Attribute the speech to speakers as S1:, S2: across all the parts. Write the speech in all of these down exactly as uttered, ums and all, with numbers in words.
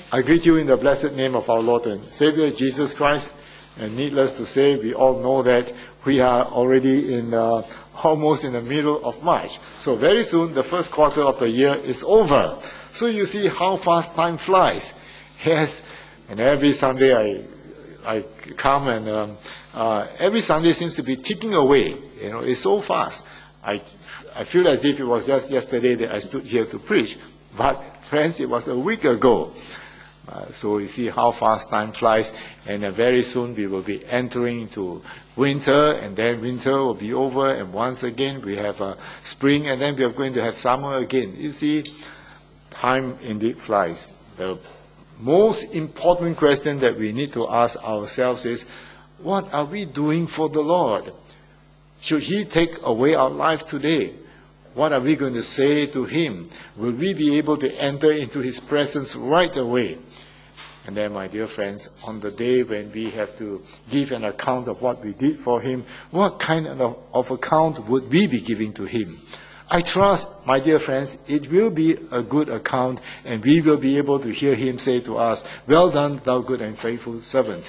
S1: I greet you in the blessed name of our Lord and Savior, Jesus Christ. And needless to say, we all know that we are already in uh, almost in the middle of March. So very soon, the first quarter of the year is over. So you see how fast time flies. Yes, and every Sunday I I come and um, uh, every Sunday seems to be ticking away. You know, it's so fast. I I feel as if it was just yesterday that I stood here to preach. But friends, it was a week ago. Uh, so you see how fast time flies, and uh, very soon we will be entering into winter, and then winter will be over, and once again we have uh, spring, and then we are going to have summer again. You see, time indeed flies. The most important question that we need to ask ourselves is, what are we doing for the Lord? Should He take away our life today? What are we going to say to Him? Will we be able to enter into His presence right away? And then, my dear friends, on the day when we have to give an account of what we did for Him, what kind of, of account would we be giving to Him? I trust, my dear friends, it will be a good account, and we will be able to hear Him say to us, "Well done, thou good and faithful servant."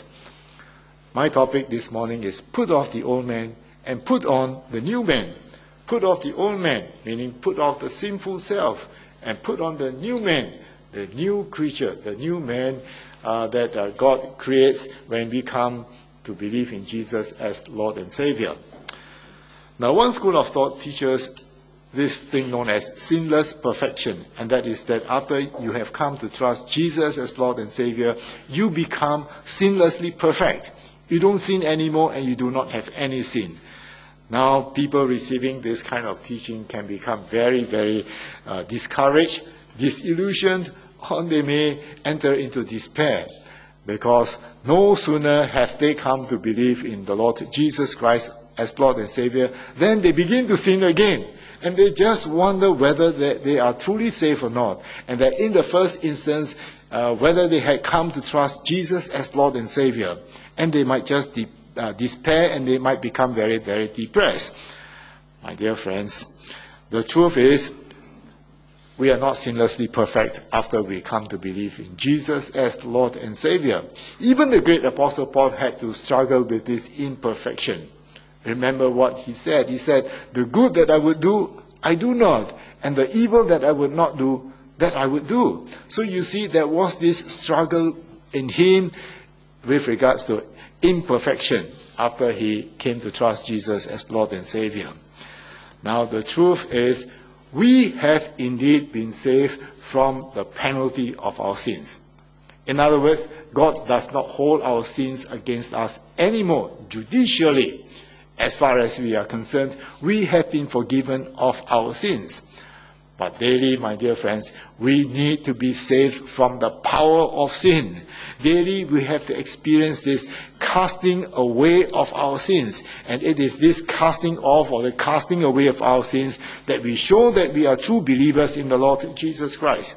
S1: My topic this morning is put off the old man and put on the new man. Put off the old man, meaning put off the sinful self, and put on the new man, the new creature, the new man uh, that uh, God creates when we come to believe in Jesus as Lord and Savior. Now, one school of thought teaches this thing known as sinless perfection, and that is that after you have come to trust Jesus as Lord and Savior, you become sinlessly perfect. You don't sin anymore, and you do not have any sin. Now, people receiving this kind of teaching can become very, very uh, discouraged, disillusioned, or they may enter into despair, because no sooner have they come to believe in the Lord Jesus Christ as Lord and Savior, then they begin to sin again. And they just wonder whether they are truly saved or not. And that in the first instance, uh, whether they had come to trust Jesus as Lord and Savior. And they might just de- uh, despair, and they might become very, very depressed. My dear friends, the truth is, we are not sinlessly perfect after we come to believe in Jesus as Lord and Savior. Even the great Apostle Paul had to struggle with this imperfection. Remember what he said. He said, "The good that I would do, I do not. And the evil that I would not do, that I would do." So you see, there was this struggle in him with regards to imperfection after he came to trust Jesus as Lord and Savior. Now, the truth is, we have indeed been saved from the penalty of our sins. In other words, God does not hold our sins against us anymore judicially. As far as we are concerned, we have been forgiven of our sins. But daily, my dear friends, we need to be saved from the power of sin. Daily, we have to experience this casting away of our sins. And it is this casting off or the casting away of our sins that we show that we are true believers in the Lord Jesus Christ.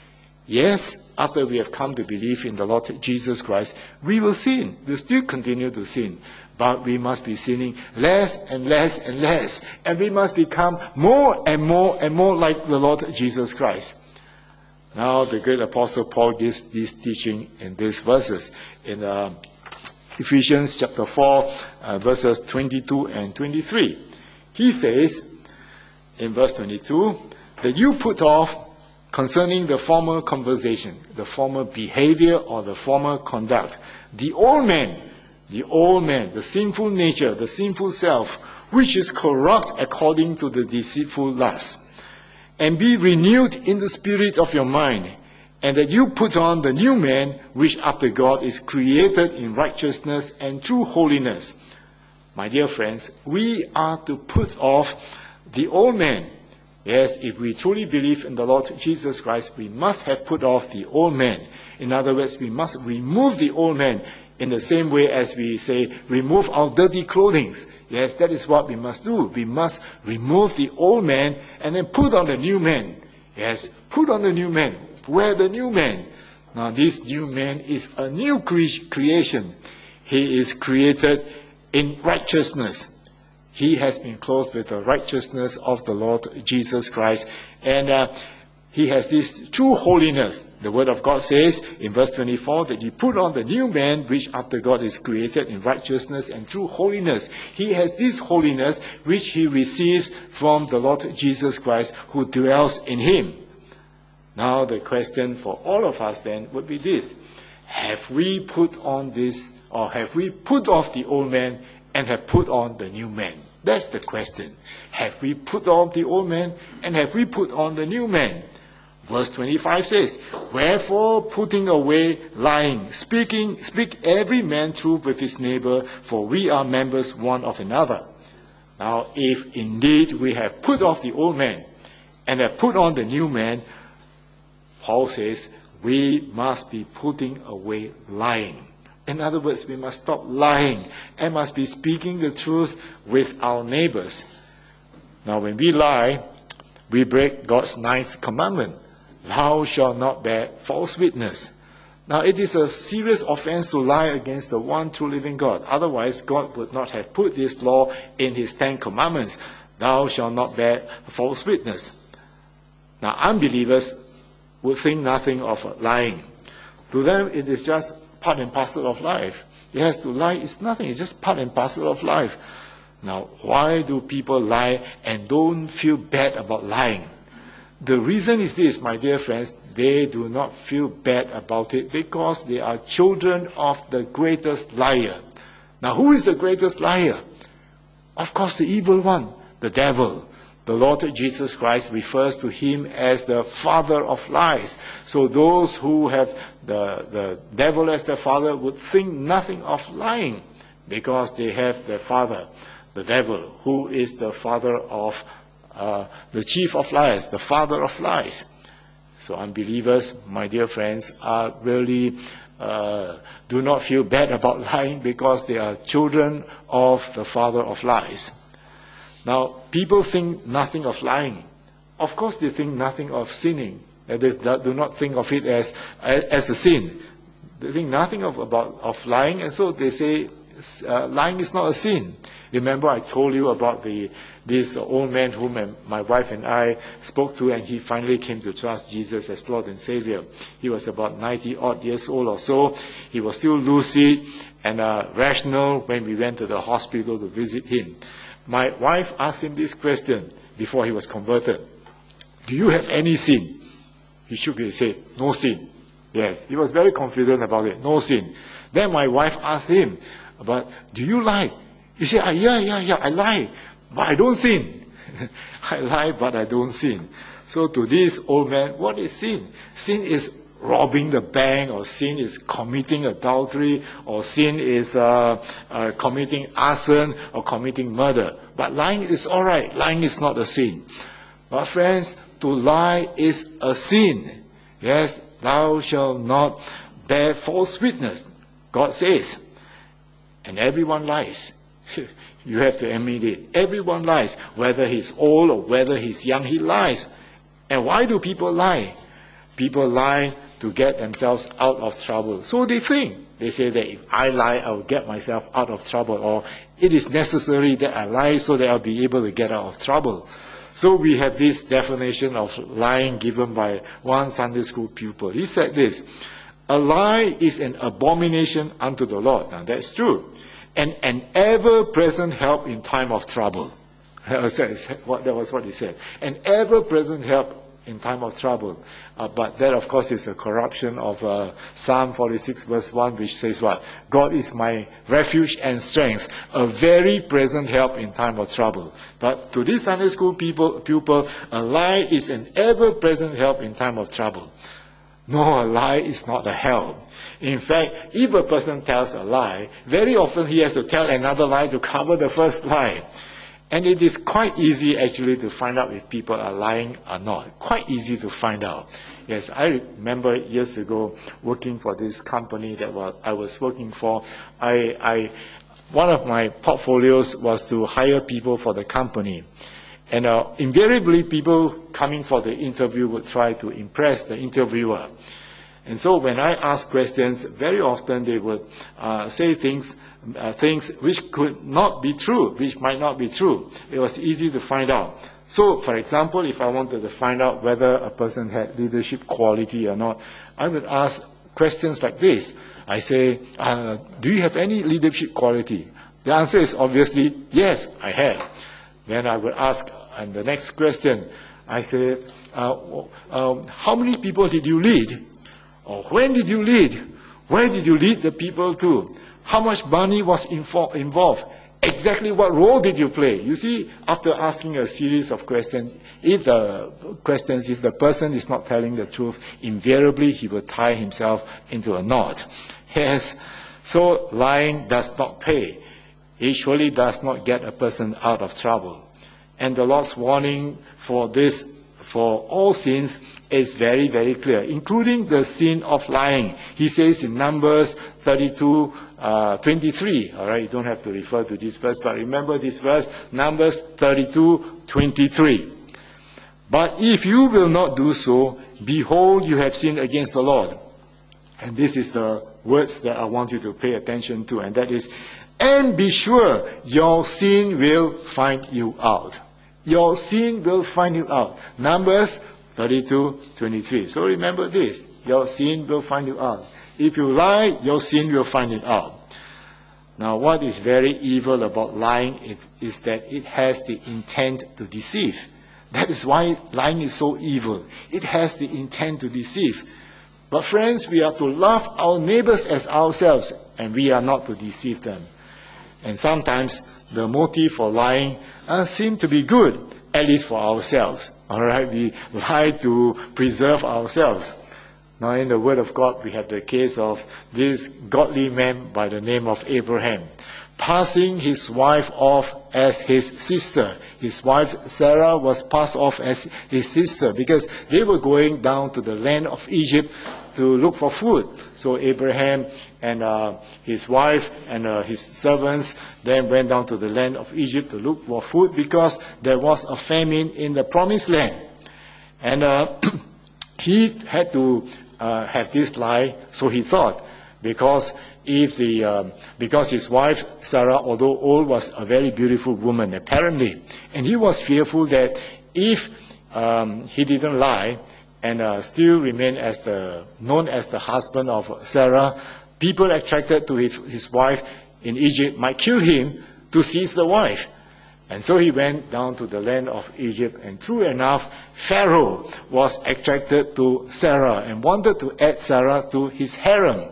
S1: Yes, after we have come to believe in the Lord Jesus Christ, we will sin. We'll still continue to sin. But we must be sinning less and less and less. And we must become more and more and more like the Lord Jesus Christ. Now, the great Apostle Paul gives this teaching in these verses. In uh, Ephesians chapter four, uh, verses twenty-two and twenty-three. He says, in verse twenty-two, that you put off concerning the former conversation, the former behavior or the former conduct, the old man, the old man, the sinful nature, the sinful self, which is corrupt according to the deceitful lust, and be renewed in the spirit of your mind, and that you put on the new man, which after God is created in righteousness and true holiness. My dear friends, we are to put off the old man. Yes, if we truly believe in the Lord Jesus Christ, we must have put off the old man. In other words, we must remove the old man. In the same way as we say, remove our dirty clothing. Yes, that is what we must do. We must remove the old man and then put on the new man. Yes, put on the new man. Wear the new man. Now, this new man is a new cre- creation. He is created in righteousness. He has been clothed with the righteousness of the Lord Jesus Christ. And uh, he has this true holiness. The Word of God says in verse twenty-four that you put on the new man, which after God is created in righteousness and true holiness. He has this holiness which he receives from the Lord Jesus Christ, who dwells in him. Now the question for all of us then would be this: have we put on this, or have we put off the old man and have put on the new man? That's the question. Have we put off the old man and have we put on the new man? Verse twenty-five says, wherefore, putting away lying, speaking, speak every man truth with his neighbor, for we are members one of another. Now, if indeed we have put off the old man and have put on the new man, Paul says we must be putting away lying. In other words, we must stop lying and must be speaking the truth with our neighbors. Now, when we lie, we break God's ninth commandment. Thou shalt not bear false witness. Now, it is a serious offense to lie against the one true living God. Otherwise, God would not have put this law in his Ten Commandments. Thou shalt not bear false witness. Now, unbelievers would think nothing of lying. To them, it is just part and parcel of life. Yes, to lie is nothing. It's just part and parcel of life. Now, why do people lie and don't feel bad about lying? The reason is this, my dear friends: they do not feel bad about it because they are children of the greatest liar. Now, who is the greatest liar? Of course, the evil one, the devil. The Lord Jesus Christ refers to him as the father of lies. So those who have the, the devil as their father would think nothing of lying because they have their father, the devil, who is the father of uh, the chief of lies, the father of lies. So unbelievers, my dear friends, are really uh, do not feel bad about lying because they are children of the father of lies. Now, people think nothing of lying. Of course, they think nothing of sinning. They do not think of it as, as a sin. They think nothing of, about, of lying, and so they say uh, lying is not a sin. Remember, I told you about the this old man whom my wife and I spoke to, and he finally came to trust Jesus as Lord and Savior. He was about ninety odd years old or so. He was still lucid and uh, rational when we went to the hospital to visit him. My wife asked him this question before he was converted: do you have any sin? He shook his head. No sin. Yes, he was very confident about it. No sin. Then my wife asked him, but do you lie? He said, ah, yeah, yeah, yeah, I lie, but I don't sin. I lie, but I don't sin. So to this old man, what is sin? Sin is robbing the bank, or sin is committing adultery, or sin is uh, uh, committing arson, or committing murder. But lying is all right. Lying is not a sin. But friends, to lie is a sin. Yes, thou shalt not bear false witness, God says. And everyone lies. You have to admit it. Everyone lies. Whether he's old or whether he's young, he lies. And why do people lie? People lie to get themselves out of trouble. So they think. They say that if I lie, I will get myself out of trouble. Or it is necessary that I lie so that I'll be able to get out of trouble. So we have this definition of lying given by one Sunday school pupil. He said this: a lie is an abomination unto the Lord. Now that's true. And an ever-present help in time of trouble. That was what he said. An ever-present help in time of trouble. Uh, but that, of course, is a corruption of uh, Psalm forty-six, verse one, which says what? God is my refuge and strength, a very present help in time of trouble. But to this Sunday school people, pupil, a lie is an ever-present help in time of trouble. No, a lie is not a help. In fact, if a person tells a lie, very often he has to tell another lie to cover the first lie. And it is quite easy actually to find out if people are lying or not. Quite easy to find out. Yes, I remember years ago working for this company that I was working for. I, I, one of my portfolios was to hire people for the company. And uh, invariably, people coming for the interview would try to impress the interviewer. And so when I ask questions, very often they would uh, say things, uh, things which could not be true, which might not be true. It was easy to find out. So, for example, if I wanted to find out whether a person had leadership quality or not, I would ask questions like this. I say, uh, do you have any leadership quality? The answer is obviously, yes, I have. Then I would ask, and the next question, I say, uh, um, how many people did you lead? Or when did you lead? Where did you lead the people to? How much money was info- involved? Exactly what role did you play? You see, after asking a series of questions, if the questions, if the person is not telling the truth, invariably he will tie himself into a knot. Yes, so lying does not pay. It surely does not get a person out of trouble. And the Lord's warning for this, for all sins, is very, very clear, including the sin of lying. He says in Numbers thirty-two, uh, twenty-three, all right, you don't have to refer to this verse, but remember this verse, Numbers thirty-two, twenty-three. But if you will not do so, behold, you have sinned against the Lord. And this is the words that I want you to pay attention to, and that is, and be sure your sin will find you out. Your sin will find you out. Numbers thirty-two, twenty-three. So remember this, your sin will find you out. If you lie, your sin will find it out. Now, what is very evil about lying is, is that it has the intent to deceive. That is why lying is so evil. It has the intent to deceive. But friends, we are to love our neighbors as ourselves, and we are not to deceive them. And sometimes the motive for lying uh, seems to be good, at least for ourselves. All right, we lie to preserve ourselves. Now, in the Word of God, we have the case of this godly man by the name of Abraham, passing his wife off as his sister. His wife Sarah was passed off as his sister because they were going down to the land of Egypt to look for food. So Abraham and uh, his wife and uh, his servants then went down to the land of Egypt to look for food because there was a famine in the promised land. And uh, he had to uh, have this lie, so he thought, because if the um, because his wife Sarah, although old, was a very beautiful woman apparently, and he was fearful that if um, he didn't lie and uh, still remain as the known as the husband of Sarah, people attracted to his, his wife in Egypt might kill him to seize the wife. And so he went down to the land of Egypt, and true enough, Pharaoh was attracted to Sarah and wanted to add Sarah to his harem.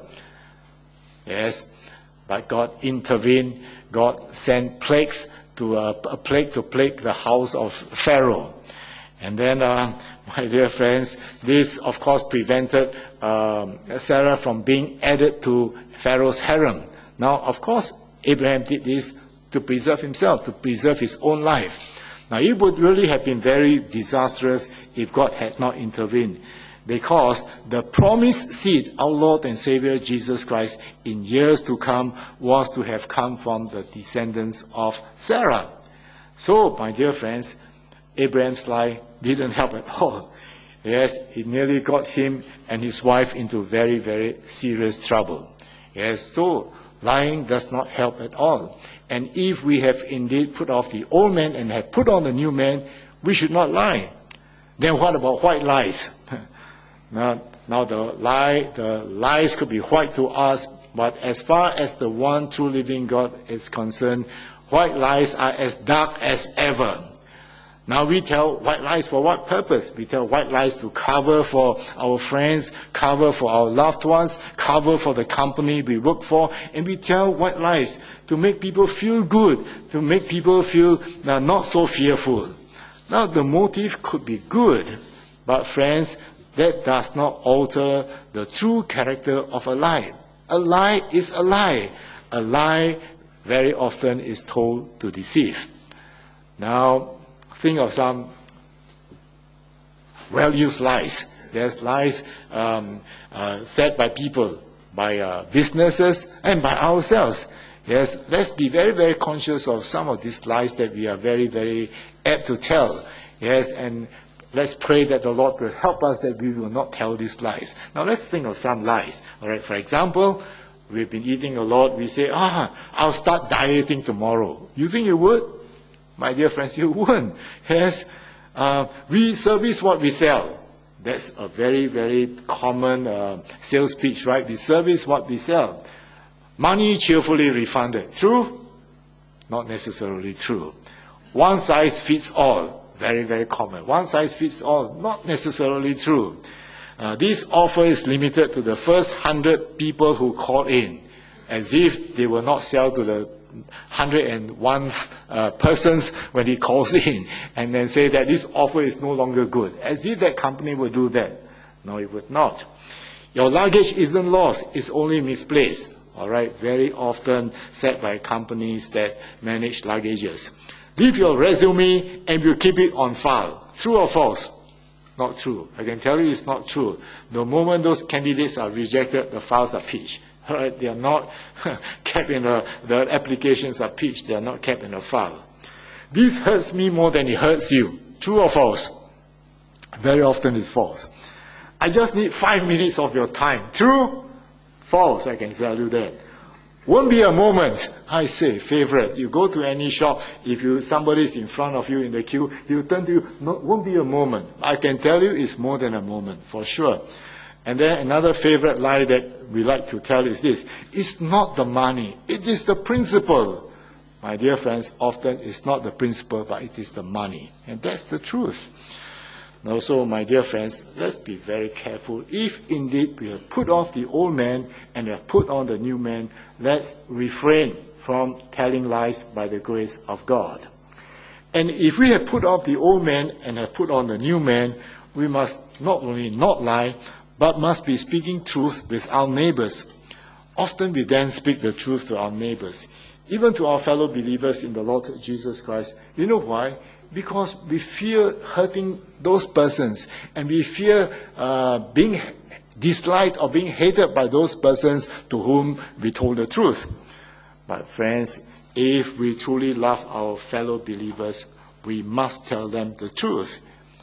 S1: Yes, but God intervened. God sent plagues to uh, a plague to plague the house of Pharaoh. And then, uh, my dear friends, this of course prevented um, Sarah from being added to Pharaoh's harem. Now, of course, Abraham did this to preserve himself, to preserve his own life. Now, it would really have been very disastrous if God had not intervened, because the promised seed, our Lord and Savior Jesus Christ, in years to come, was to have come from the descendants of Sarah. So, my dear friends, Abraham's lie didn't help at all. Yes, it nearly got him and his wife into very, very serious trouble. Yes, so lying does not help at all. And if we have indeed put off the old man and have put on the new man, we should not lie. Then what about white lies? now, now the lie, the lies could be white to us, but as far as the one true living God is concerned, white lies are as dark as ever. Now we tell white lies for what purpose? We tell white lies to cover for our friends, cover for our loved ones, cover for the company we work for, and we tell white lies to make people feel good, to make people feel uh, not so fearful. Now the motive could be good, but friends, that does not alter the true character of a lie. A lie is a lie. A lie very often is told to deceive. Now, think of some well-used lies. There's lies um, uh, said by people, by uh, businesses, and by ourselves. Yes, let's be very, very conscious of some of these lies that we are very, very apt to tell. Yes, and let's pray that the Lord will help us that we will not tell these lies. Now let's think of some lies. All right, for example, we've been eating a lot. We say, ah, I'll start dieting tomorrow. You think you would? My dear friends, you wouldn't. Yes, uh, we service what we sell. That's a very, very common uh, sales pitch, right? We service what we sell. Money cheerfully refunded. True? Not necessarily true. One size fits all. Very, very common. One size fits all. Not necessarily true. Uh, this offer is limited to the first hundred people who call in, as if they will not sell to the hundred and one uh, persons when he calls in, and then say that this offer is no longer good, as if that company would do that. No, it would not. Your luggage isn't lost, it's only misplaced. All right, very often said by companies that manage luggages. Leave your resume and we'll keep it on file. True or false? Not true. I can tell you it's not true. The moment those candidates are rejected, the files are pitched. All right, they are not kept in a, the applications are pitched, they are not kept in a file. This hurts me more than it hurts you. True or false? Very often it's false. I just need five minutes of your time. True? False, I can tell you that. Won't be a moment. I say, favorite, you go to any shop, if you somebody's in front of you in the queue, he'll turn to you, no, won't be a moment. I can tell you it's more than a moment, for sure. And then another favorite lie that we like to tell is this: it's not the money, it is the principle. My dear friends, often it's not the principle, but it is the money. And that's the truth. Now, so, my dear friends, let's be very careful. If indeed we have put off the old man and have put on the new man, let's refrain from telling lies by the grace of God. And if we have put off the old man and have put on the new man, we must not only not lie, but must be speaking truth with our neighbors. Often we then speak the truth to our neighbors, even to our fellow believers in the Lord Jesus Christ. You know why? Because we fear hurting those persons, and we fear uh, being disliked or being hated by those persons to whom we told the truth. But friends, if we truly love our fellow believers, we must tell them the truth.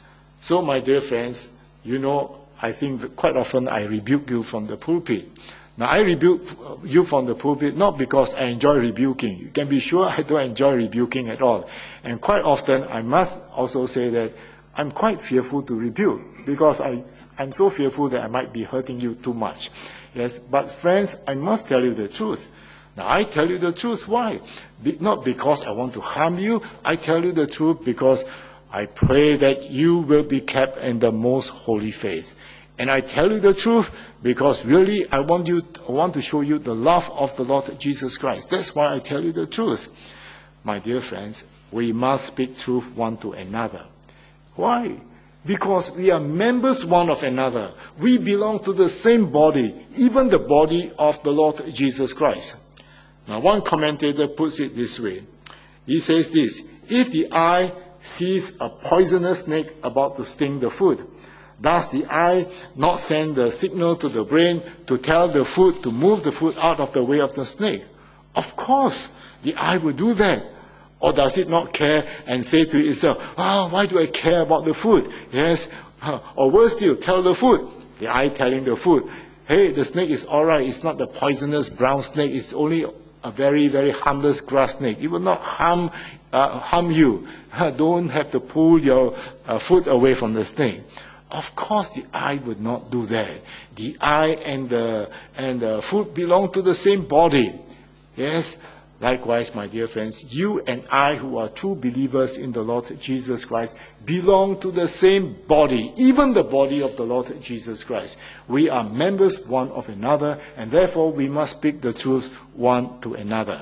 S1: So, my dear friends, you know, I think that quite often I rebuke you from the pulpit. Now, I rebuke you from the pulpit not because I enjoy rebuking. You can be sure I don't enjoy rebuking at all. And quite often, I must also say that I'm quite fearful to rebuke, because I, I'm so fearful that I might be hurting you too much. Yes, but friends, I must tell you the truth. Now, I tell you the truth. Why? Be, not because I want to harm you. I tell you the truth because I pray that you will be kept in the most holy faith. And I tell you the truth because really I want you, I want to show you the love of the Lord Jesus Christ. That's why I tell you the truth. My dear friends, we must speak truth one to another. Why? Because we are members one of another. We belong to the same body, even the body of the Lord Jesus Christ. Now, one commentator puts it this way. He says this: if the eye sees a poisonous snake about to sting the foot, does the eye not send the signal to the brain to tell the foot to move the foot out of the way of the snake? Of course, the eye will do that. Or does it not care and say to itself, ah, oh, why do I care about the foot? Yes. Or worse still, tell the foot. The eye telling the foot, hey, the snake is all right. It's not the poisonous brown snake. It's only a very, very harmless grass snake. It will not harm, uh, harm you. Don't have to pull your uh, foot away from the snake. Of course, the eye would not do that. The eye and the, and the foot belong to the same body. Yes? Likewise, my dear friends, you and I, who are true believers in the Lord Jesus Christ, belong to the same body, even the body of the Lord Jesus Christ. We are members one of another, and therefore we must speak the truth one to another.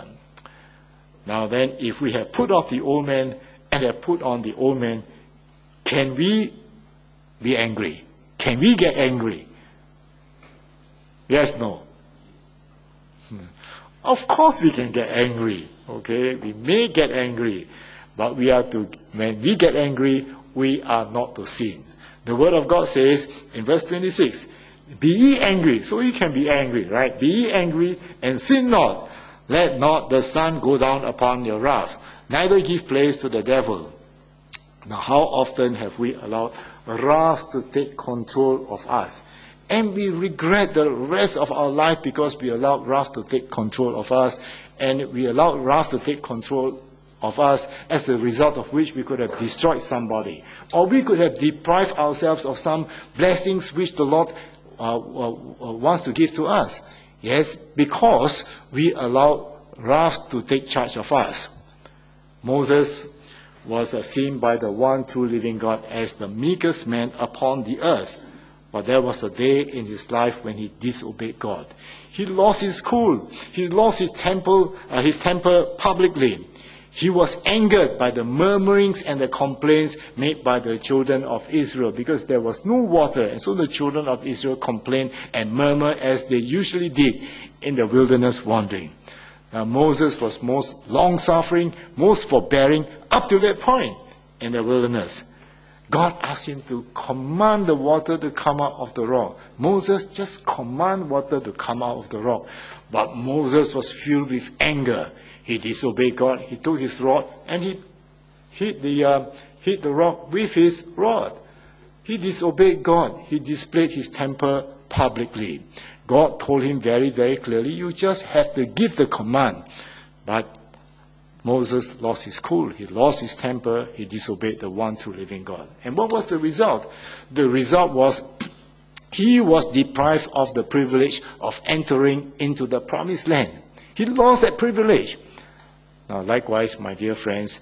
S1: Now then, if we have put off the old man and have put on the old man, can we be angry? Can we get angry? Yes, no. Hmm. Of course we can get angry. Okay, we may get angry, but we are to, when we get angry, we are not to sin. The Word of God says in verse twenty-six, be ye angry. So you can be angry, right? Be ye angry and sin not. Let not the sun go down upon your wrath, neither give place to the devil. Now, how often have we allowed wrath to take control of us. And we regret the rest of our life because we allowed wrath to take control of us, and we allowed wrath to take control of us, as a result of which we could have destroyed somebody, or we could have deprived ourselves of some blessings which the Lord uh, uh, wants to give to us. Yes, because we allowed wrath to take charge of us. Moses was uh, seen by the one true living God as the meekest man upon the earth. But there was a day in his life when he disobeyed God. He lost his cool. He lost his temper, uh, his temper publicly. He was angered by the murmurings and the complaints made by the children of Israel, because there was no water. And so the children of Israel complained and murmured as they usually did in the wilderness wandering. Now, Moses was most long-suffering, most forbearing up to that point in the wilderness. God asked him to command the water to come out of the rock. Moses, just command water to come out of the rock. But Moses was filled with anger. He disobeyed God. He took his rod and he hit the, uh, hit the rock with his rod. He disobeyed God. He displayed his temper publicly. God told him very, very clearly, you just have to give the command. But Moses lost his cool. He lost his temper. He disobeyed the one true living God. And what was the result? The result was he was deprived of the privilege of entering into the promised land. He lost that privilege. Now, likewise, my dear friends,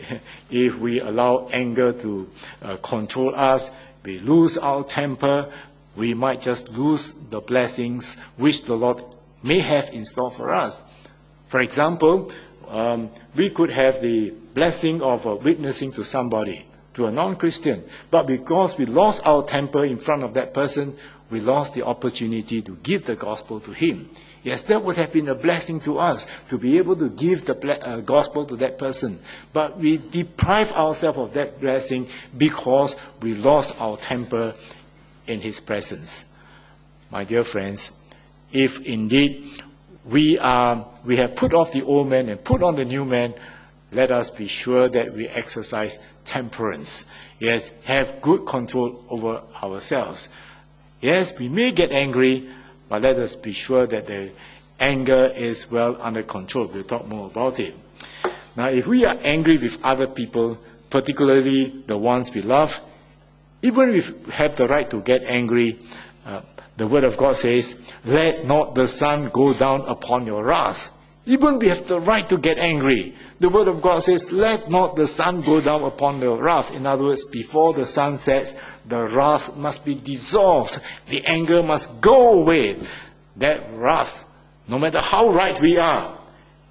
S1: if we allow anger to uh, control us, we lose our temper, we might just lose the blessings which the Lord may have in store for us. For example, um, we could have the blessing of uh, witnessing to somebody, to a non-Christian, but because we lost our temper in front of that person, we lost the opportunity to give the gospel to him. Yes, that would have been a blessing to us, to be able to give the uh, gospel to that person. But we deprive ourselves of that blessing because we lost our temper in his presence. My dear friends, if indeed we are, we have put off the old man and put on the new man, let us be sure that we exercise temperance. Yes, have good control over ourselves. Yes, we may get angry, but let us be sure that the anger is well under control. We'll talk more about it. Now, if we are angry with other people, particularly the ones we love, even if we have the right to get angry, uh, the Word of God says, let not the sun go down upon your wrath. Even we have the right to get angry. The Word of God says, let not the sun go down upon your wrath. In other words, before the sun sets, the wrath must be dissolved. The anger must go away. That wrath, no matter how right we are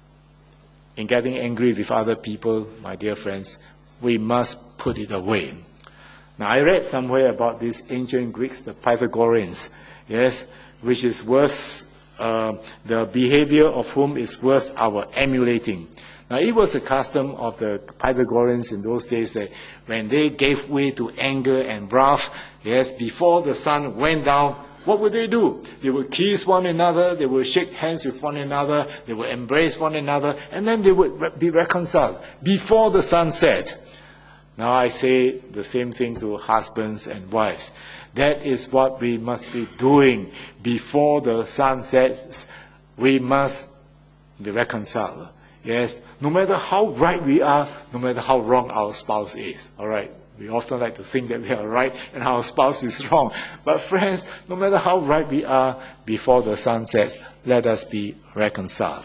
S1: in getting angry with other people, my dear friends, we must put it away. Now, I read somewhere about these ancient Greeks, the Pythagoreans, yes, which is worth, uh, the behavior of whom is worth our emulating. Now, it was a custom of the Pythagoreans in those days that when they gave way to anger and wrath, yes, before the sun went down, what would they do? They would kiss one another, they would shake hands with one another, they would embrace one another, and then they would be reconciled before the sun set. Now I say the same thing to husbands and wives. That is what we must be doing before the sun sets. We must be reconciled. Yes, no matter how right we are, no matter how wrong our spouse is. All right, we often like to think that we are right and our spouse is wrong. But friends, no matter how right we are, before the sun sets, let us be reconciled.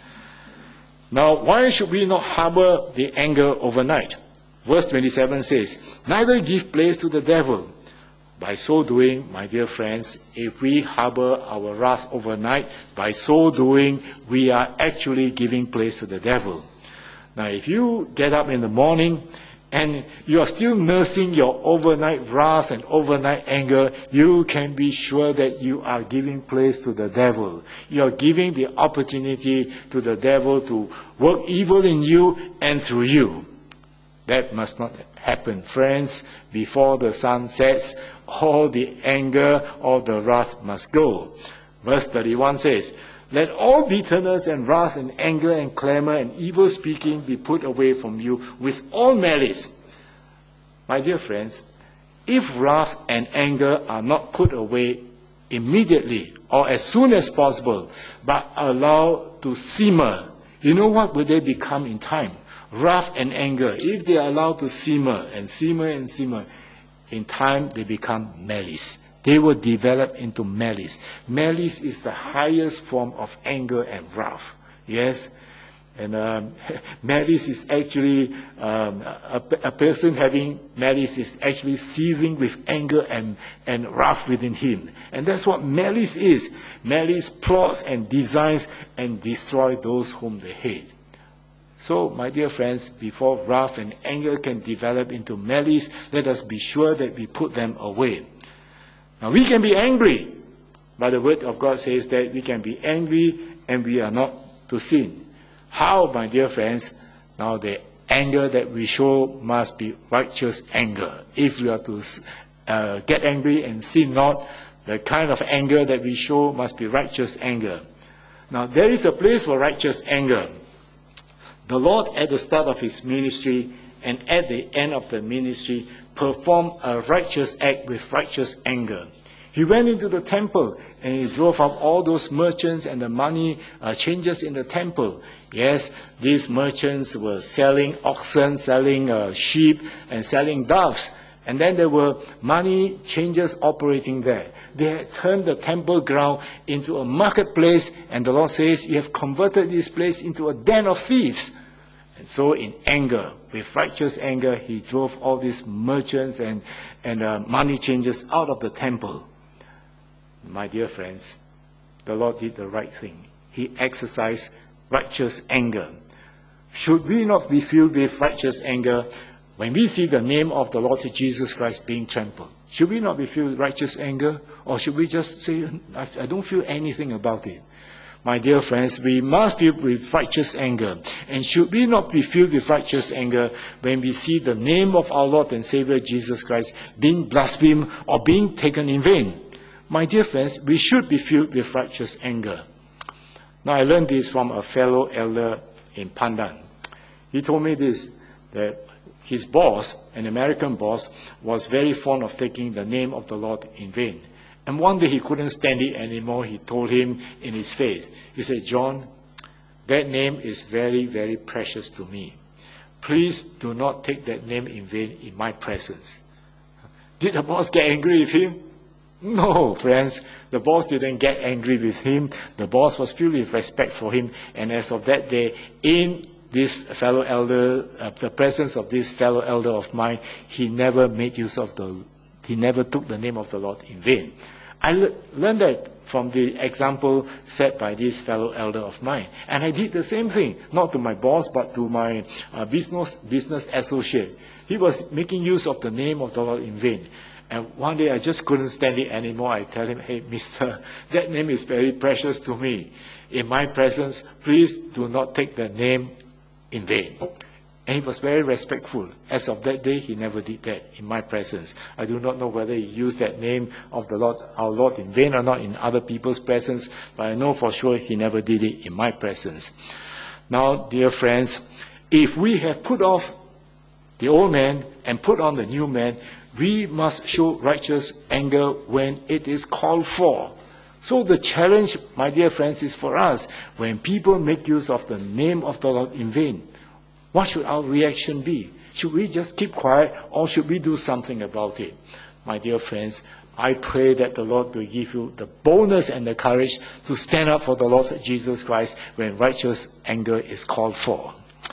S1: Now, why should we not harbor the anger overnight? Verse twenty-seven says, neither give place to the devil. By so doing, my dear friends, if we harbor our wrath overnight, by so doing, we are actually giving place to the devil. Now, if you get up in the morning and you are still nursing your overnight wrath and overnight anger, you can be sure that you are giving place to the devil. You are giving the opportunity to the devil to work evil in you and through you. That must not happen, friends. Before the sun sets, all the anger, all the wrath must go. Verse thirty-one says, let all bitterness and wrath and anger and clamor and evil speaking be put away from you with all malice. My dear friends, If wrath and anger are not put away immediately or as soon as possible, but allowed to simmer, you know what will they become in time? Wrath and anger, if they are allowed to simmer and simmer and simmer, in time they become malice. They will develop into malice. Malice is the highest form of anger and wrath. Yes? And um, malice is actually, um, a, a person having malice is actually seething with anger and, and wrath within him. And that's what malice is. Malice plots and designs and destroys those whom they hate. So, my dear friends, before wrath and anger can develop into malice, let us be sure that we put them away. Now, we can be angry, but the Word of God says that we can be angry and we are not to sin. How, my dear friends? Now, the anger that we show must be righteous anger. If we are to uh, get angry and sin not, the kind of anger that we show must be righteous anger. Now, there is a place for righteous anger. The Lord, at the start of his ministry and at the end of the ministry, performed a righteous act with righteous anger. He went into the temple and he drove out all those merchants and the money uh, changers in the temple. Yes, these merchants were selling oxen, selling uh, sheep, and selling doves. And then there were money changers operating there. They had turned the temple ground into a marketplace, and the Lord says, you have converted this place into a den of thieves. And so in anger, with righteous anger, he drove all these merchants and, and uh, money changers out of the temple. My dear friends, the Lord did the right thing. He exercised righteous anger. Should we not be filled with righteous anger when we see the name of the Lord Jesus Christ being trampled? Should we not be filled with righteous anger? Or should we just say, I, I don't feel anything about it? My dear friends, we must be with righteous anger. And should we not be filled with righteous anger when we see the name of our Lord and Savior Jesus Christ being blasphemed or being taken in vain? My dear friends, we should be filled with righteous anger. Now, I learned this from a fellow elder in Pandan. He told me this, that his boss, an American boss, was very fond of taking the name of the Lord in vain. And one day he couldn't stand it anymore. He told him in his face, he said, John, that name is very, very precious to me. Please do not take that name in vain in my presence. Did the boss get angry with him? No, friends. The boss didn't get angry with him. The boss was filled with respect for him. And as of that day, in this fellow elder, uh, the presence of this fellow elder of mine, he never made use of the, he never took the name of the Lord in vain. I le- learned that from the example set by this fellow elder of mine. And I did the same thing, not to my boss, but to my uh, business, business associate. He was making use of the name of the Lord in vain. And one day I just couldn't stand it anymore. I tell him, hey, mister, that name is very precious to me. In my presence, please do not take the name in vain. And he was very respectful. As of that day, he never did that in my presence. I do not know whether he used that name of the Lord, our Lord, in vain or not in other people's presence, but I know for sure he never did it in my presence. Now, dear friends, if we have put off the old man and put on the new man, we must show righteous anger when it is called for. So the challenge, my dear friends, is for us. When people make use of the name of the Lord in vain, what should our reaction be? Should we just keep quiet or should we do something about it? My dear friends, I pray that the Lord will give you the boldness and the courage to stand up for the Lord Jesus Christ when righteous anger is called for.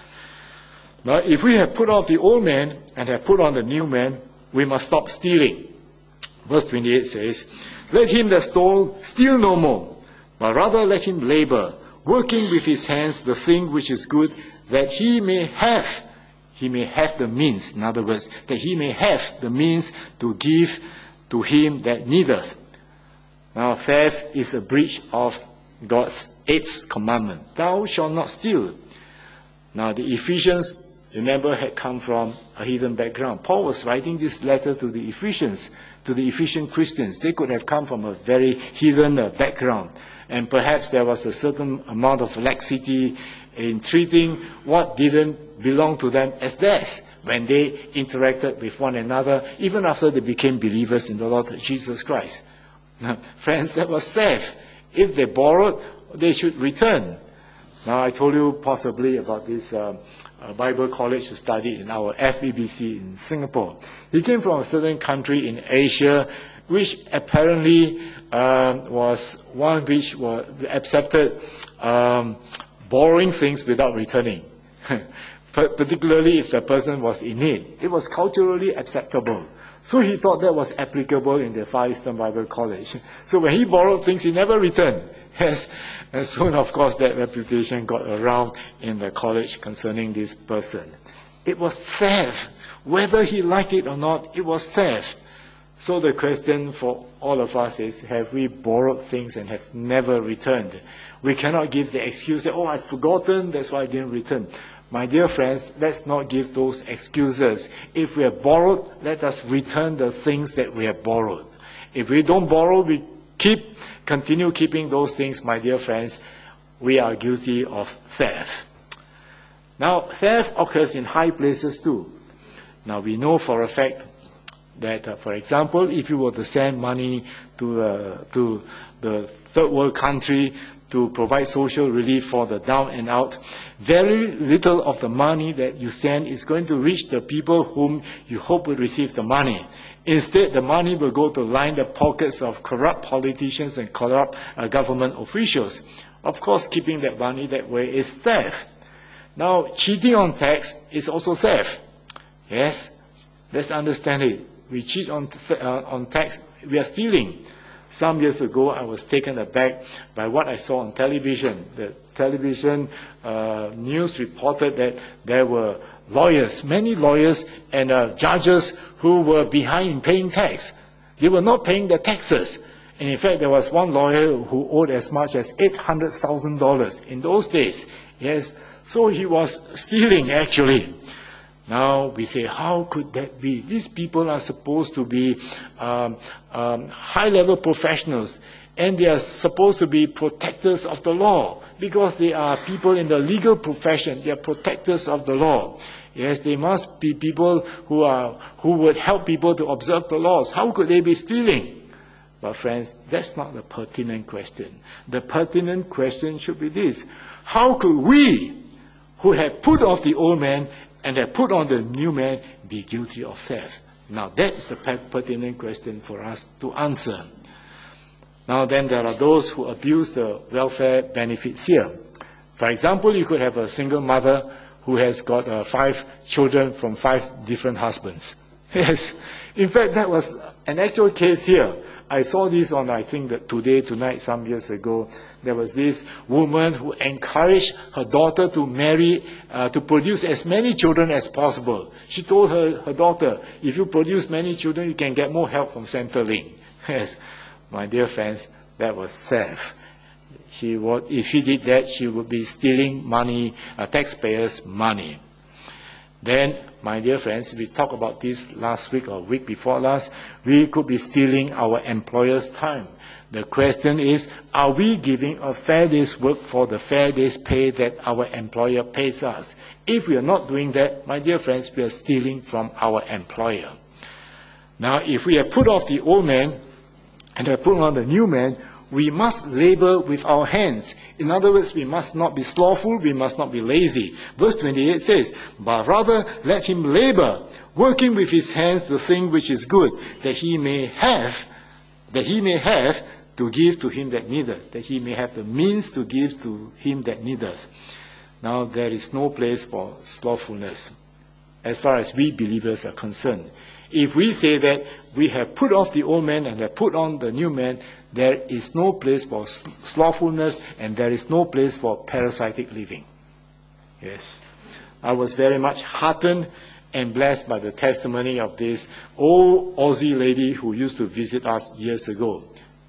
S1: Now, if we have put off the old man and have put on the new man, we must stop stealing. Verse twenty-eight says, let him that stole steal no more, but rather let him labor, working with his hands the thing which is good, that he may have, he may have the means, in other words, that he may have the means to give to him that needeth. Now, theft is a breach of God's eighth commandment. Thou shalt not steal. Now, the Ephesians, remember, had come from a heathen background. Paul was writing this letter to the Ephesians, to the Ephesian Christians. They could have come from a very heathen uh, background. And perhaps there was a certain amount of laxity in treating what didn't belong to them as theirs. when they interacted with one another, even after they became believers in the Lord Jesus Christ. Now, friends, that was theft. If they borrowed, they should return. Now, I told you possibly about this uh, uh, Bible college to study in our F B B C in Singapore. He came from a certain country in Asia, which apparently um, was one which was accepted um, borrowing things without returning. Particularly if the person was in need. It was culturally acceptable. So he thought that was applicable in the Far Eastern Bible College. So when he borrowed things, he never returned. Yes. And soon, of course, that reputation got around in the college concerning this person. It was theft. Whether he liked it or not, it was theft. So the question for all of us is, have we borrowed things and have never returned? We cannot give the excuse that, oh, I've forgotten, that's why I didn't return. My dear friends, let's not give those excuses. If we have borrowed, let us return the things that we have borrowed. If we don't borrow, we keep, continue keeping those things, my dear friends, we are guilty of theft. Now, theft occurs in high places too. Now, we know for a fact that, uh, for example, if you were to send money to, uh, to the third world country to provide social relief for the down and out, very little of the money that you send is going to reach the people whom you hope will receive the money. Instead, the money will go to line the pockets of corrupt politicians and corrupt uh, government officials. Of course, keeping that money that way is theft. Now, cheating on tax is also theft. Yes, let's understand it. We cheat on, uh, on tax, we are stealing. Some years ago, I was taken aback by what I saw on television. The television uh, news reported that there were lawyers, many lawyers and uh, judges who were behind in paying tax. They were not paying their taxes. And in fact, there was one lawyer who owed as much as eight hundred thousand dollars in those days. Yes, so he was stealing actually. Now we say, how could that be? These people are supposed to be um, um, high-level professionals, and they are supposed to be protectors of the law, because they are people in the legal profession. They are protectors of the law. Yes, they must be people who are who would help people to observe the laws. How could they be stealing? But friends, that's not the pertinent question. The pertinent question should be this: how could we, who have put off the old man and have put on the new man, be guilty of theft? Now that is the pertinent question for us to answer. Now then, there are those who abuse the welfare benefits here. For example, you could have a single mother who has got uh, five children from five different husbands. Yes, in fact, that was an actual case here. I saw this on, I think, that Today, Tonight, some years ago. There was this woman who encouraged her daughter to marry, uh, to produce as many children as possible. She told her, her daughter, if you produce many children, you can get more help from Centrelink. Yes, my dear friends, that was theft. She would, if she did that, she would be stealing money, uh, taxpayers' money. Then, my dear friends, we talked about this last week or week before last, we could be stealing our employer's time. The question is, are we giving a fair day's work for the fair day's pay that our employer pays us? If we are not doing that, my dear friends, we are stealing from our employer. Now, if we have put off the old man and have put on the new man, we must labor with our hands. In other words, we must not be slothful, we must not be lazy. Verse twenty-eight says, but rather let him labor, working with his hands the thing which is good, that he may have, that he may have to give to him that needeth, that he may have the means to give to him that needeth. Now, there is no place for slothfulness, as far as we believers are concerned. If we say that we have put off the old man and have put on the new man, there is no place for slothfulness and there is no place for parasitic living. Yes. I was very much heartened and blessed by the testimony of this old Aussie lady who used to visit us years ago,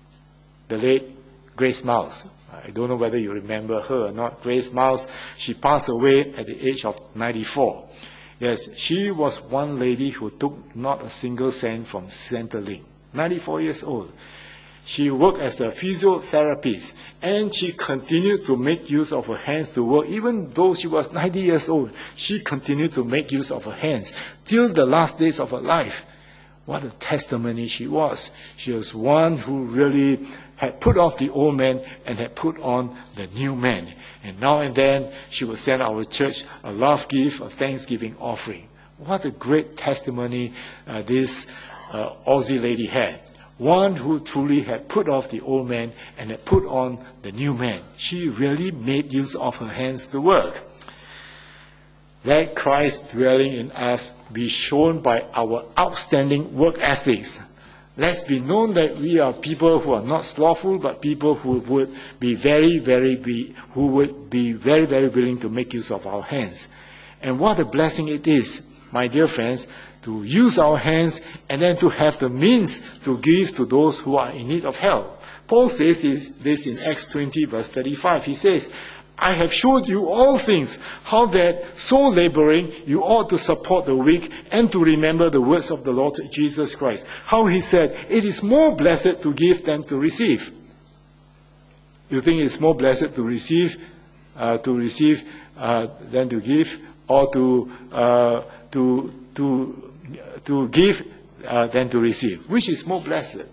S1: the late Grace Miles. I don't know whether you remember her or not. Grace Miles, she passed away at the age of ninety-four. Yes, she was one lady who took not a single cent from Centrelink. ninety-four years old. She worked as a physiotherapist, and she continued to make use of her hands to work. Even though she was ninety years old, she continued to make use of her hands till the last days of her life. What a testimony she was. She was one who really had put off the old man and had put on the new man. And now and then, she would send our church a love gift, a thanksgiving offering. What a great testimony uh, this uh, Aussie lady had. One who truly had put off the old man and had put on the new man. She really made use of her hands to work. Let Christ dwelling in us be shown by our outstanding work ethics. Let's be known that we are people who are not slothful, but people who would be very, very be who would be very, very willing to make use of our hands. And what a blessing it is, my dear friends, to use our hands and then to have the means to give to those who are in need of help. Paul says this in Acts twenty, verse thirty-five. He says, I have showed you all things, how that so laboring you ought to support the weak and to remember the words of the Lord Jesus Christ. How he said, it is more blessed to give than to receive. You think it's more blessed to receive, uh, to receive uh, than to give, or to uh, to to to give uh, than to receive? Which is more blessed?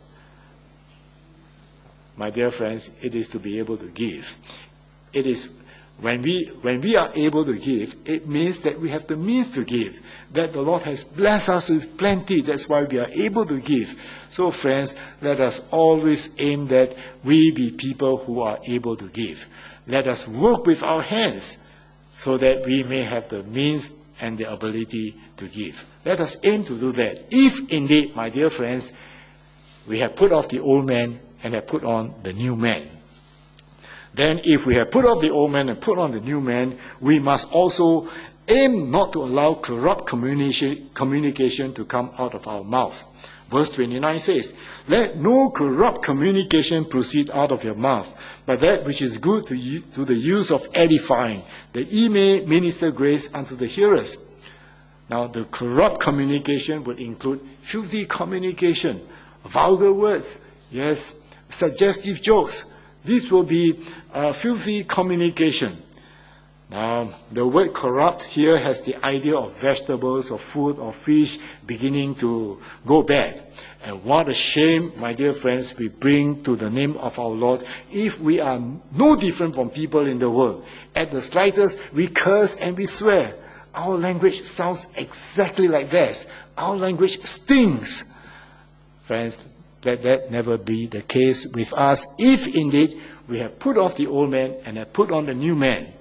S1: My dear friends, it is to be able to give. It is when we when we are able to give, it means that we have the means to give, that the Lord has blessed us with plenty. That's why we are able to give. So friends, let us always aim that we be people who are able to give. Let us work with our hands so that we may have the means and the ability to give. Let us aim to do that. If indeed, my dear friends, we have put off the old man and have put on the new man. Then if we have put off the old man and put on the new man, we must also aim not to allow corrupt communication, communication to come out of our mouth. Verse twenty-nine says, let no corrupt communication proceed out of your mouth, but that which is good to, you, to the use of edifying, that ye may minister grace unto the hearers. Now, the corrupt communication would include filthy communication, vulgar words, yes, suggestive jokes. This will be uh, filthy communication. Now, the word corrupt here has the idea of vegetables or food or fish beginning to go bad. And what a shame, my dear friends, we bring to the name of our Lord if we are no different from people in the world. At the slightest, we curse and we swear. Our language sounds exactly like theirs. Our language stings. Friends, let that never be the case with us if indeed we have put off the old man and have put on the new man.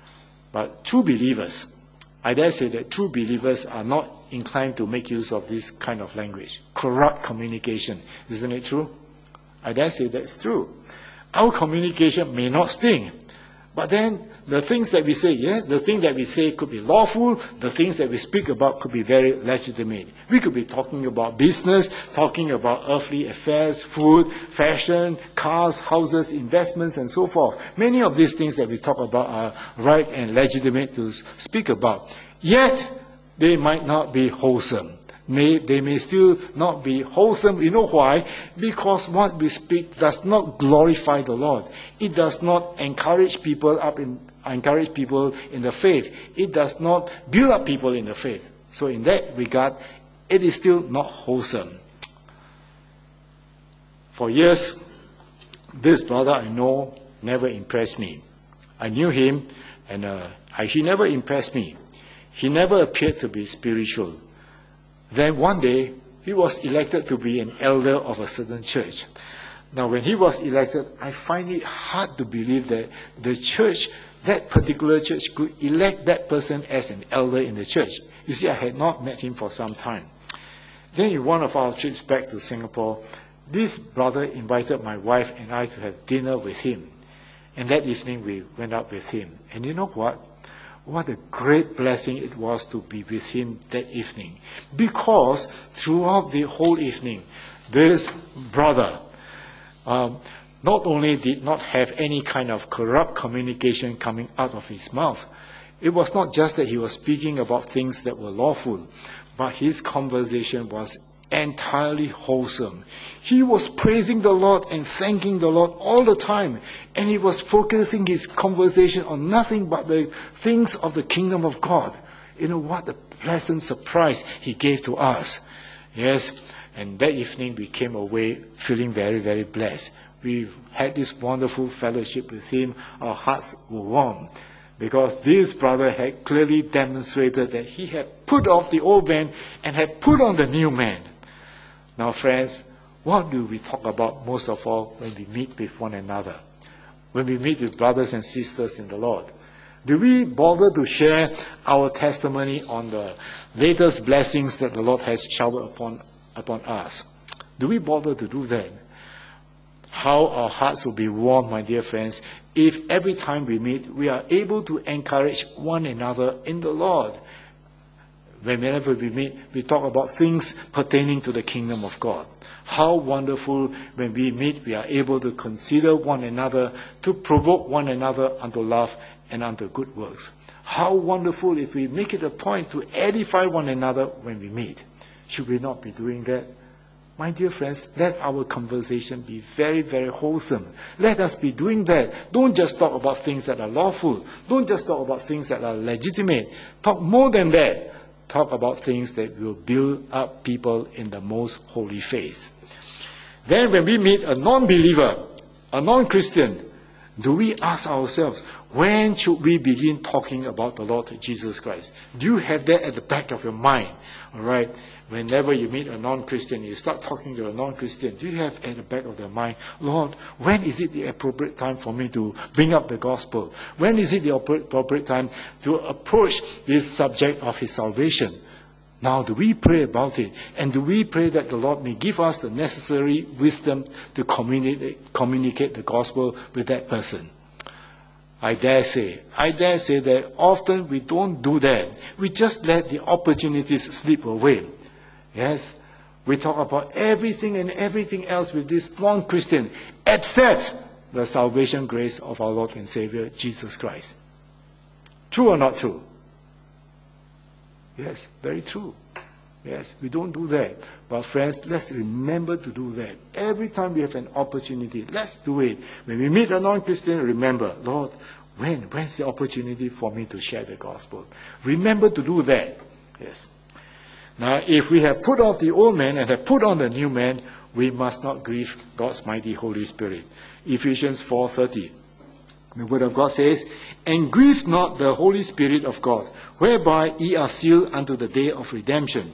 S1: But true believers, I dare say that true believers are not inclined to make use of this kind of language. Corrupt communication. Isn't it true? I dare say that's true. Our communication may not sting, but then the things that we say, yes, the things that we say could be lawful, the things that we speak about could be very legitimate. We could be talking about business, talking about earthly affairs, food, fashion, cars, houses, investments, and so forth. Many of these things that we talk about are right and legitimate to speak about. Yet, they might not be wholesome. May, they may still not be wholesome. You know why? Because what we speak does not glorify the Lord. It does not encourage people up in encourage people in the faith. It does not build up people in the faith. So in that regard, it is still not wholesome. For years, this brother I know never impressed me. I knew him, and uh, I, he never impressed me. He never appeared to be spiritual. Then one day, he was elected to be an elder of a certain church. Now, when he was elected, I find it hard to believe that the church, that particular church, could elect that person as an elder in the church. You see, I had not met him for some time. Then in one of our trips back to Singapore, this brother invited my wife and I to have dinner with him. And that evening, we went out with him. And you know what? What a great blessing it was to be with him that evening. Because throughout the whole evening, this brother um, not only did not have any kind of corrupt communication coming out of his mouth, it was not just that he was speaking about things that were lawful, but his conversation was entirely wholesome. He was praising the Lord and thanking the Lord all the time. And he was focusing his conversation on nothing but the things of the kingdom of God. You know, what a pleasant surprise he gave to us. Yes, and that evening we came away feeling very, very blessed. We had this wonderful fellowship with him. Our hearts were warm, because this brother had clearly demonstrated that he had put off the old man and had put on the new man. Now, friends, what do we talk about most of all when we meet with one another? When we meet with brothers and sisters in the Lord? Do we bother to share our testimony on the latest blessings that the Lord has showered upon, upon us? Do we bother to do that? How our hearts will be warmed, my dear friends, if every time we meet, we are able to encourage one another in the Lord. Whenever we meet, we talk about things pertaining to the kingdom of God. How wonderful when we meet, we are able to consider one another, to provoke one another unto love and unto good works. How wonderful if we make it a point to edify one another when we meet. Should we not be doing that? My dear friends, let our conversation be very, very wholesome. Let us be doing that. Don't just talk about things that are lawful. Don't just talk about things that are legitimate. Talk more than that. Talk about things that will build up people in the most holy faith. Then when we meet a non-believer, a non-Christian, do we ask ourselves, when should we begin talking about the Lord Jesus Christ? Do you have that at the back of your mind? All right. Whenever you meet a non-Christian, you start talking to a non-Christian, do you have at the back of your mind, Lord, when is it the appropriate time for me to bring up the gospel? When is it the appropriate time to approach this subject of his salvation? Now, do we pray about it? And do we pray that the Lord may give us the necessary wisdom to communicate, communicate the gospel with that person? I dare say, I dare say that often we don't do that. We just let the opportunities slip away. Yes, we talk about everything and everything else with this non-Christian, except the salvation grace of our Lord and Savior, Jesus Christ. True or not true? Yes, very true. Yes, we don't do that. But friends, let's remember to do that. Every time we have an opportunity, let's do it. When we meet a non-Christian, remember, Lord, when? When's the opportunity for me to share the gospel? Remember to do that. Yes. Now, if we have put off the old man and have put on the new man, we must not grieve God's mighty Holy Spirit. Ephesians four thirty. The word of God says, "And grieve not the Holy Spirit of God, whereby ye are sealed unto the day of redemption."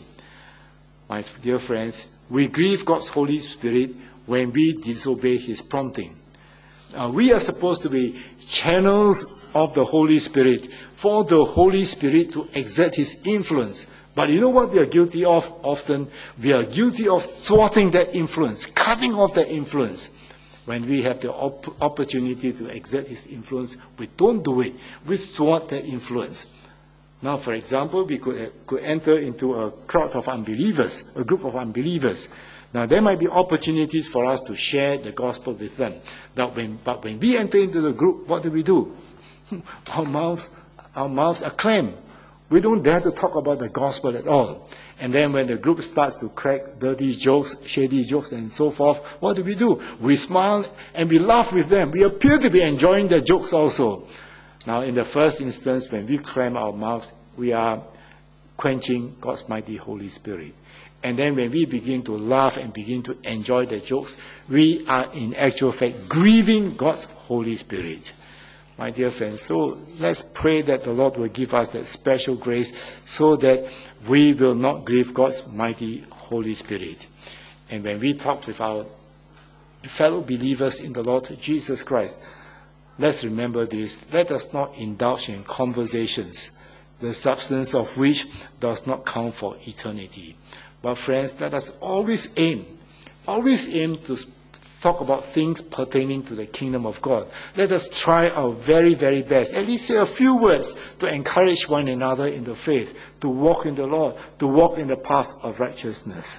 S1: My dear friends, we grieve God's Holy Spirit when we disobey his prompting. Uh, we are supposed to be channels of the Holy Spirit, for the Holy Spirit to exert his influence. But you know what we are guilty of often? We are guilty of thwarting that influence, cutting off that influence. When we have the op- opportunity to exert his influence, we don't do it. We thwart that influence. Now, for example, we could, uh, could enter into a crowd of unbelievers, a group of unbelievers. Now, there might be opportunities for us to share the gospel with them. But when, but when we enter into the group, what do we do? Our mouths, our mouths are clamped. We don't dare to talk about the gospel at all. And then when the group starts to crack dirty jokes, shady jokes, and so forth, what do we do? We smile and we laugh with them. We appear to be enjoying their jokes also. Now, in the first instance, when we clam our mouths, we are quenching God's mighty Holy Spirit. And then when we begin to laugh and begin to enjoy the jokes, we are in actual fact grieving God's Holy Spirit. My dear friends, so let's pray that the Lord will give us that special grace so that we will not grieve God's mighty Holy Spirit. And when we talk with our fellow believers in the Lord Jesus Christ, let's remember this. Let us not indulge in conversations, the substance of which does not count for eternity. But friends, let us always aim, always aim to talk about things pertaining to the kingdom of God. Let us try our very, very best, at least say a few words to encourage one another in the faith, to walk in the Lord, to walk in the path of righteousness.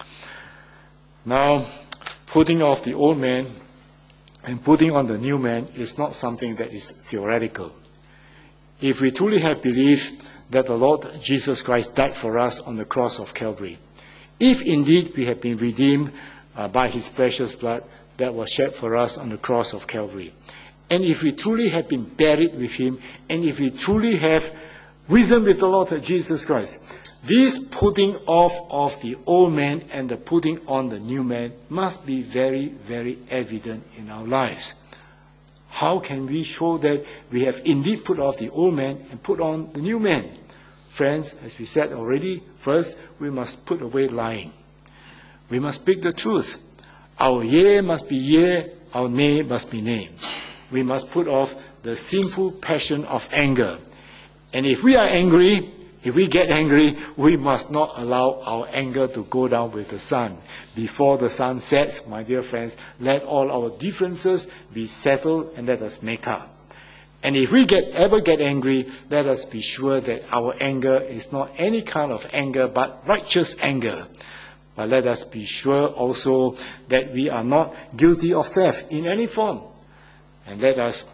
S1: Now, putting off the old man and putting on the new man is not something that is theoretical. If we truly have believed that the Lord Jesus Christ died for us on the cross of Calvary, if indeed we have been redeemed uh, by his precious blood that was shed for us on the cross of Calvary. And if we truly have been buried with him, and if we truly have risen with the Lord Jesus Christ, this putting off of the old man and the putting on the new man must be very, very evident in our lives. How can we show that we have indeed put off the old man and put on the new man? Friends, as we said already, first we must put away lying. We must speak the truth. Our yea must be yea, our nay must be nay. We must put off the sinful passion of anger. And if we are angry, if we get angry, we must not allow our anger to go down with the sun. Before the sun sets, my dear friends, let all our differences be settled and let us make up. And if we get, ever get angry, let us be sure that our anger is not any kind of anger, but righteous anger. But let us be sure also that we are not guilty of theft in any form. And let us,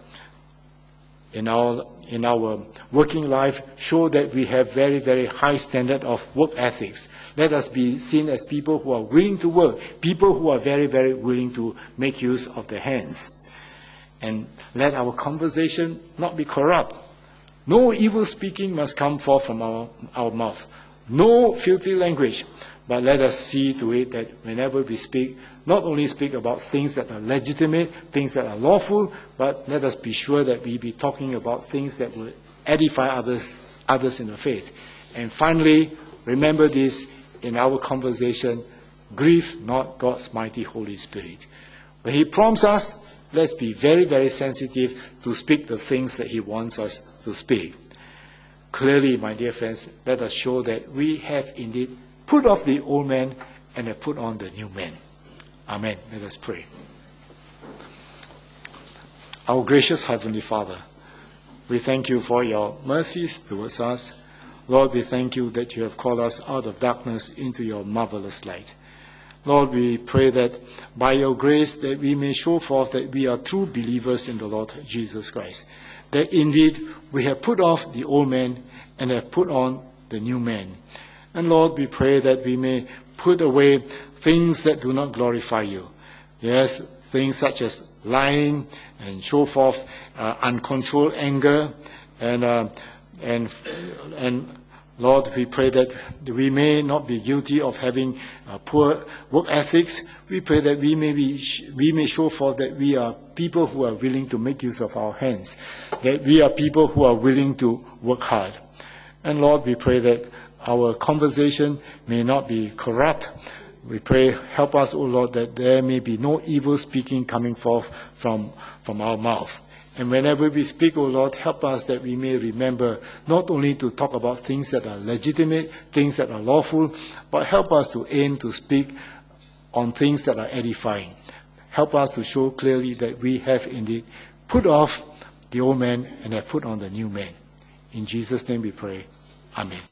S1: in our, in our working life, show that we have very, very high standard of work ethics. Let us be seen as people who are willing to work, people who are very, very willing to make use of their hands. And let our conversation not be corrupt. No evil speaking must come forth from our, our mouth. No filthy language. But let us see to it that whenever we speak, not only speak about things that are legitimate, things that are lawful, but let us be sure that we be talking about things that will edify others, others in the faith. And finally, remember this in our conversation, grieve not God's mighty Holy Spirit. When he prompts us, let's be very, very sensitive to speak the things that he wants us to speak. Clearly, my dear friends, let us show that we have indeed put off the old man and have put on the new man. Amen. Let us pray. Our gracious Heavenly Father, we thank you for your mercies towards us. Lord, we thank you that you have called us out of darkness into your marvelous light. Lord, we pray that by your grace that we may show forth that we are true believers in the Lord Jesus Christ. That indeed we have put off the old man and have put on the new man. And Lord, we pray that we may put away things that do not glorify you. Yes, things such as lying and show forth uh, uncontrolled anger. And, uh, and, and Lord, we pray that we may not be guilty of having uh, poor work ethics. We pray that we may, be, we may show forth that we are people who are willing to make use of our hands. That we are people who are willing to work hard. And Lord, we pray that our conversation may not be corrupt. We pray, help us, O Lord, that there may be no evil speaking coming forth from, from our mouth. And whenever we speak, O Lord, help us that we may remember not only to talk about things that are legitimate, things that are lawful, but help us to aim to speak on things that are edifying. Help us to show clearly that we have indeed put off the old man and have put on the new man. In Jesus' name we pray. Amen.